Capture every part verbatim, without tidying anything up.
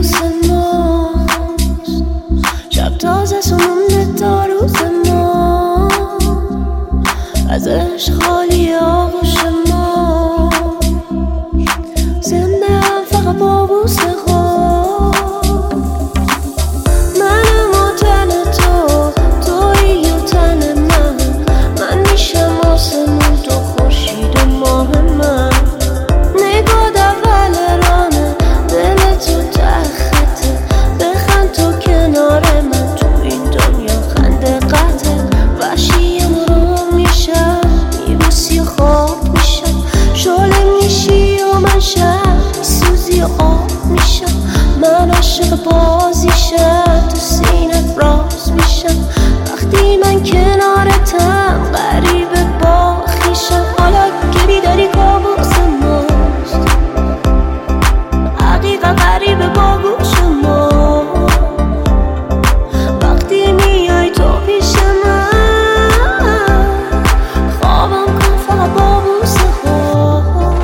بوس ماست، شب تازه سمونه تا روز ما، ازش خالی آغوش ما، زنده هم فقط با بوس خود. منم و تن تو، تویی و تن من، من میشم آسمون تو خورشید و ماه من. نگاه اول رانه، دل تو ته خطه، بخند تو کنار من، تو این دنیا خنده قطعه. وحشیم رو میشم، میبوسی و خواب میشم، شعله میشی و من شب میسوزی و آب میشم. من عاشق بازیشم، تو سینت راز میشم، وقتی من کنارتم غریبه با خویشم. حالا که بیداری کابوس ماست، حقیقت غریبه با گوش ما، وقتی میای تو پیش من، خوابم کن فقط با بوس خود.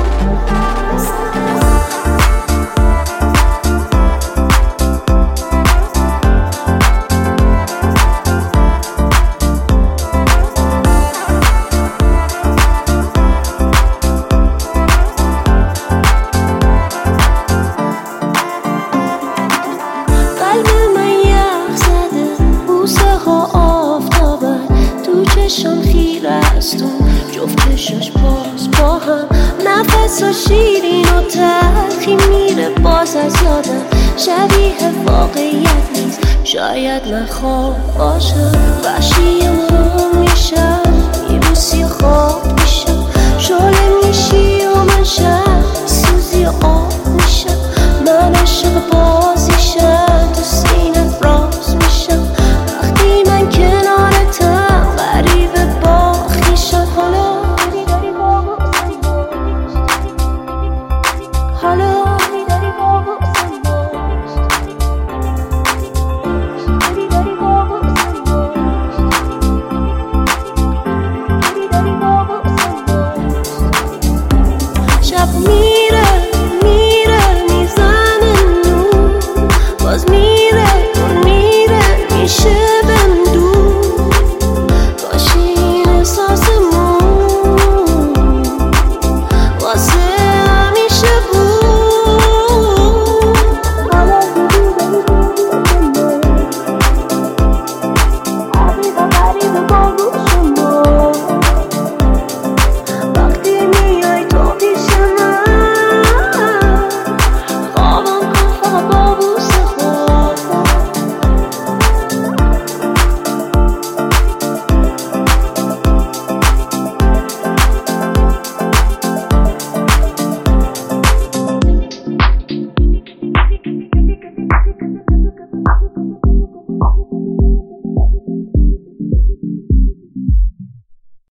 قلب من یخ زده، بوسه ها آفتابه، تو چشم خیره استون، جفت چشاش باز با هم، نفس ها شیرین و تلخی میره باز از یادم. شبیه واقعیت نیست، شاید من خواب باشم، وحشیم رو میشم، میبوسی خواب